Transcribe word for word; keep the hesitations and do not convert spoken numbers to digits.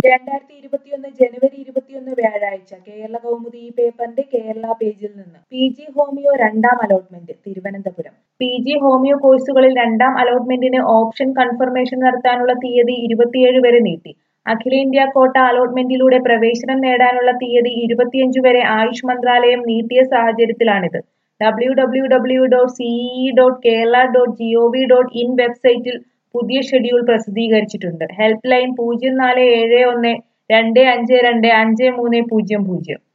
രണ്ടായിരത്തി ഇരുപത്തിയൊന്ന് ജനുവരി ഇരുപത്തിയൊന്ന് വ്യാഴാഴ്ച കേരള കൗമുദി ഈ പേപ്പറിന്റെ കേരള പേജിൽ നിന്ന് പി ജി ഹോമിയോ രണ്ടാം allotment Thiruvananthapuram P G homoeo കോഴ്സുകളിൽ രണ്ടാം അലോട്ട്മെന്റിന് ഓപ്ഷൻ കൺഫർമേഷൻ നടത്താനുള്ള തീയതി ഇരുപത്തിയേഴ് വരെ നീട്ടി. അഖിലേന്ത്യാ ക്വാട്ട അലോട്ട്മെന്റിലൂടെ പ്രവേശനം നേടാനുള്ള തീയതി ഇരുപത്തിയഞ്ച് വരെ ആയുഷ് മന്ത്രാലയം നീട്ടിയ സാഹചര്യത്തിലാണിത്. W W W dot CEE dot Kerala dot GOV dot in വെബ്സൈറ്റിൽ പുതിയ ഷെഡ്യൂൾ പ്രസിദ്ധീകരിച്ചിട്ടുണ്ട്. ഹെൽപ്പ് ലൈൻ പൂജ്യം നാല് ഏഴ് ഒന്ന് രണ്ട് അഞ്ച് രണ്ട് അഞ്ച് മൂന്ന് പൂജ്യം പൂജ്യം.